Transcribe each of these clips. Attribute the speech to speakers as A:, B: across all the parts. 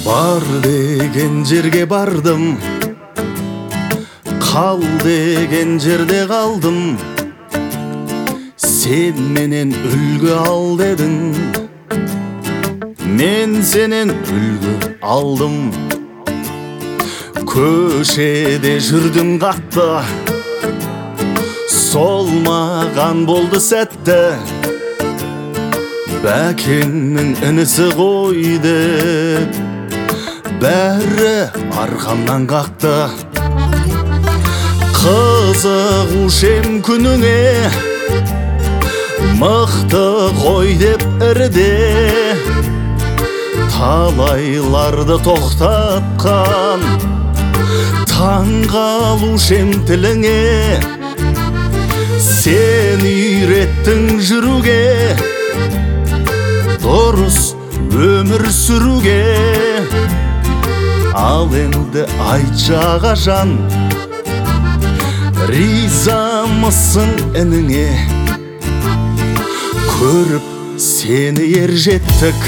A: Бар деген жерге бардым, кал деген жерде калдым. Сен менен үлгү ал дедің, мен сенен үлгү алдым. Көшеде жүрдүм катта, солмаган болду сәтте. Бәкеңнің інісі ғой деп бәрі арқамнан қақты. Қызығушем күніңе, мықты қой деп ірде. Талайларды тоқтатқан таңғалушем тіліңе. Сен үйреттің жүруге, дұрыс өмір сүруге. Ал енді айтшы ағажан, ризамысың ініңе? Көріп сені ержеттік,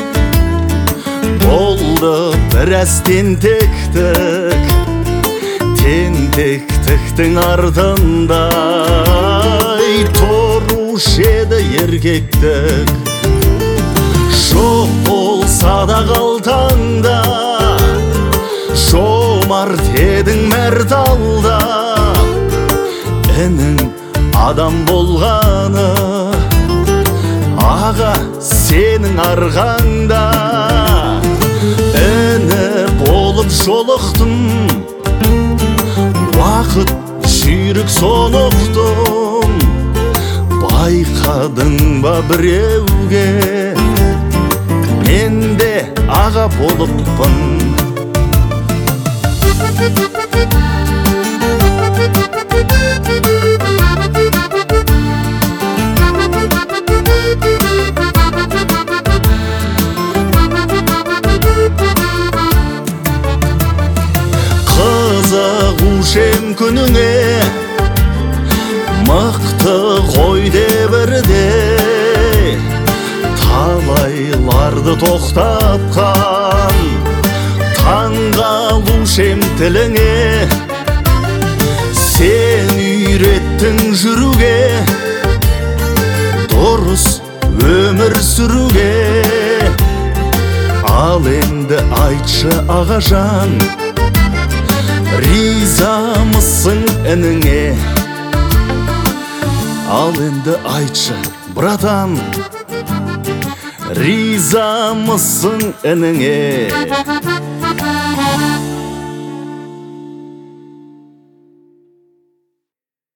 A: болды біраз тентектік. Тентектіктің артында тұрушы еді еркектік. Жоқ болса да қалтаңда, жомарт едің мәрт алда. Інің адам болғаны аға сенің арғаңда. Іні болып жолықтым, уақыт жүйрік сонықтым. Байқадың ба біреуге, мен де аға болыппын. Қызығушем күніңе, мықты қой деп ірде. Талайларды тоқтатқан таңғалушем тіліңе. Сен үйреттің жүруге, дұрыс өмір сүруге. Ал енді айтшы ағажан, ризамысың ініңе? Ал енді айтшы братан, ризамысың ініңе?